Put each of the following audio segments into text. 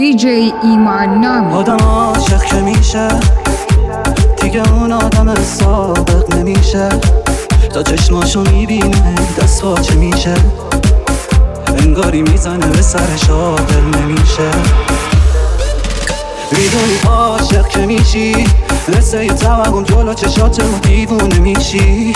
دی ایمان نامی. آدم عاشق که میشه دیگه اون آدم سابق نمیشه، تا چشماشو میبینه دست پاچه میشه، انگاری میزنه به سرش عاقل نمیشه. میدونی عاشق که میشی مثل یه توهم جلو چشاتمون دیوونه میشی،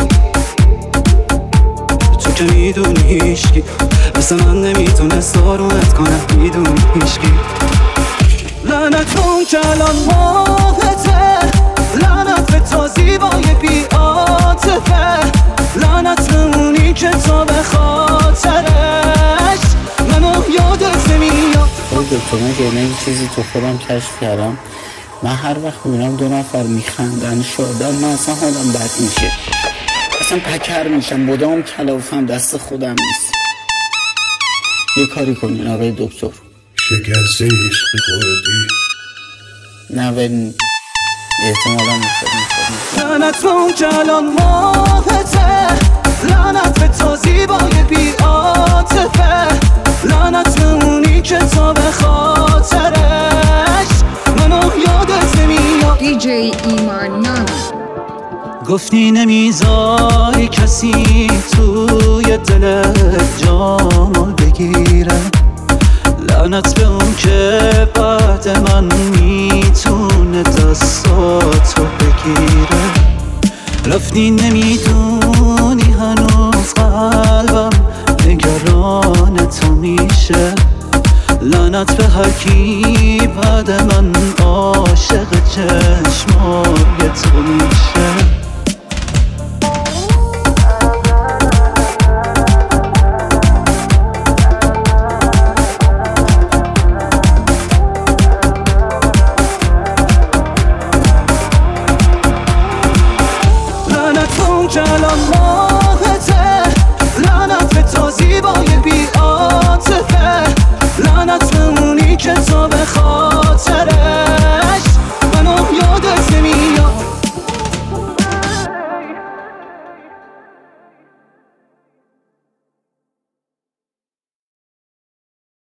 تو که میدونی هیشکی مثل من نمیتونه سارونت کنه، میدونی هیشکی. لعنت اون که الان ماهته، لعنت به تا زیبای بی عاطفه، لعنت اونی که تا به خاطرش منو یادت نمیاد. دکتر من که یه چیزی تو خودم کشف کردم، من هر وقت میبینم دو نفر میخندن شادن، من اصلا حالم بد میشه، اصلا پکر میشم، مدام کلافم دست خودم نیست. یه کاری کنین آقای دکتر. شکست عشقی خوردی؟ نه ولی احتمالا میخواد. لعنت اون که الان ماهته، لعنت به تا زیبای بی عاطفه، لعنت اونی که تا به خاطرش منو یادت نمیاد. دی ایمان نامی. گفتی نمیذاری کسی توی دلت جامو بگیره، لعنت به اون که بعد من میتونه دستاتو بگیره. رفتی نمیدونی هنوز قلبم نگران تو میشه، لعنت به هر کی بعد من عاشق چشمای تو میشه. لعنت اون که الان